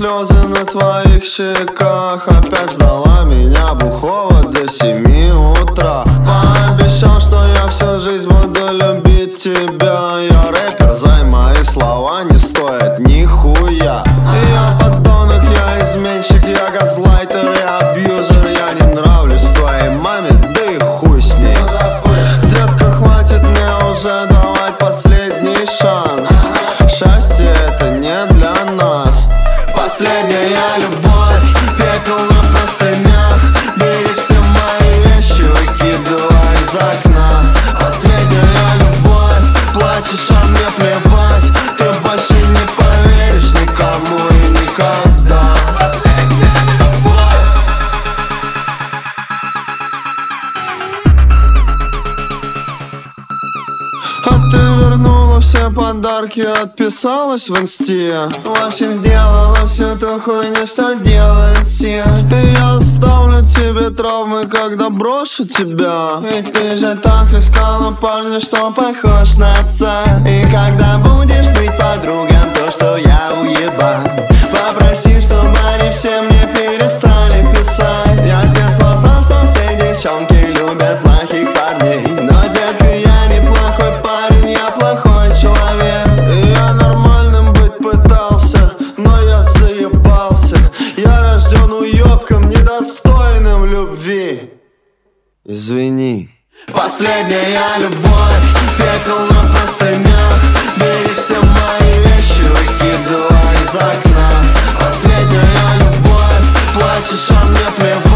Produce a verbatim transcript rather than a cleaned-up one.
слезы на твоих щеках. Опять ждала меня бухого до семи утра. Пообещал, что я всю жизнь буду любить тебя. Я рэпер, зай, мои слова не стоят нихуя. Я подонок, я изменщик, я газлайтер, я абьюзер. Я не нравлюсь твоей маме, да и хуй с ней. Детка, хватит мне уже давать последний шанс. Счастье это не для нас. Последняя любовь, пепел на простынях. Бери все мои вещи, выкидывай из окна. Последняя любовь, плачешь, а мне плевать. Ты больше не поверишь никому и никогда. А ты вернула все подарки, отписалась в инсте. В общем, сделала всю эту хуйню, что делает все. И я оставлю тебе травмы, когда брошу тебя. Ведь ты же так искала парня, что похож на отца. И когда будешь быть подругам, то что я уебан. Попроси, чтобы они все мне перестали писать. Я с детства знал, что все девчонки любят плохих парней. Но, детка, я не плохой парень, я плохой человек. И я нормальным быть пытался, но я заебался. Я рожден уебком, недостойным любви. Извини. Последняя любовь, пепел на простынях. Бери все мои вещи, выкидывай из окна. Последняя любовь, плачешь, а мне плевать.